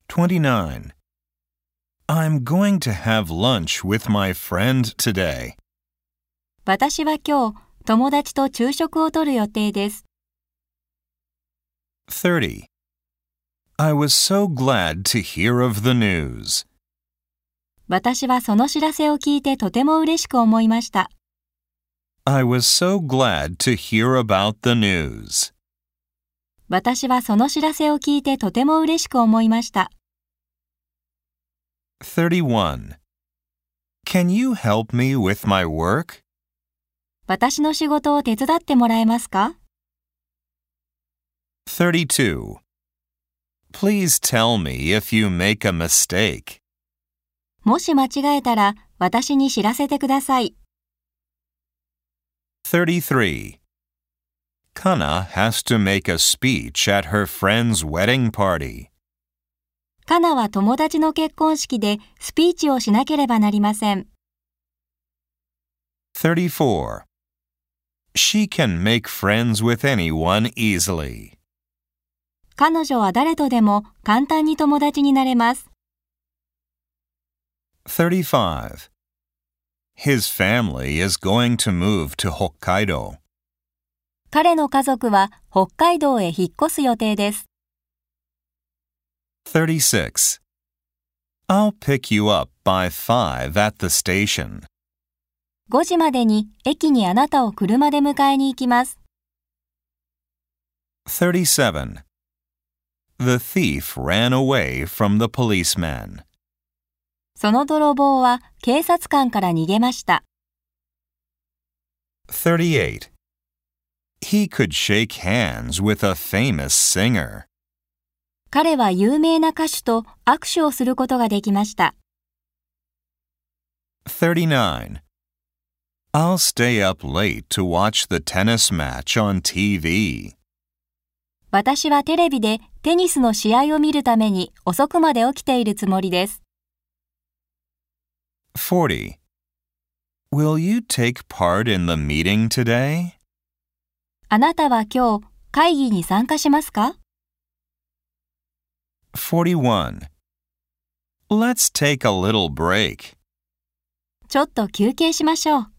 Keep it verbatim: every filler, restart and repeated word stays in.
twenty-nine. I'm going to have lunch with my friend today. 私は今日、友達と昼食をとる予定です。 thirty. I was so glad to hear of the news. 私はその知らせを聞いてとても嬉しく思いました。 I was so glad to hear about the news. 私はその知らせを聞いてとても嬉しく思いました。 thirty-one. Can you help me with my work? 私の仕事を手伝ってもらえますか？ thirty-two. Please tell me if you make a mistake. もし間違えたら私に知らせてください。 thirty-three. Kana has to make a speech at her friend's wedding party. カナは友達の結婚式でスピーチをしなければなりません。 thirty-four. She can make friends with anyone easily. 彼女は誰とでも簡単に友達になれます。 thirty-five. His family is going to move to Hokkaido. 彼の家族は北海道へ引っ越す予定です。 thirty-six. I'll pick you up by five at the station. ごじまでに駅にあなたを車で迎えに行きます。 thirty-seven. The thief ran away from the policeman. その泥棒は警察官から逃げました。 thirty-eight. He could shake hands with a famous singer. 彼は有名な歌手と握手をすることができました。 thirty-nine. I'll stay up late to watch the tennis match on T V. 私はテレビでテニスの試合を見るために遅くまで起きているつもりです。 forty. Will you take part in the meeting today? あなたは今日会議に参加しますか？ forty-one. Let's take a little break. ちょっと休憩しましょう。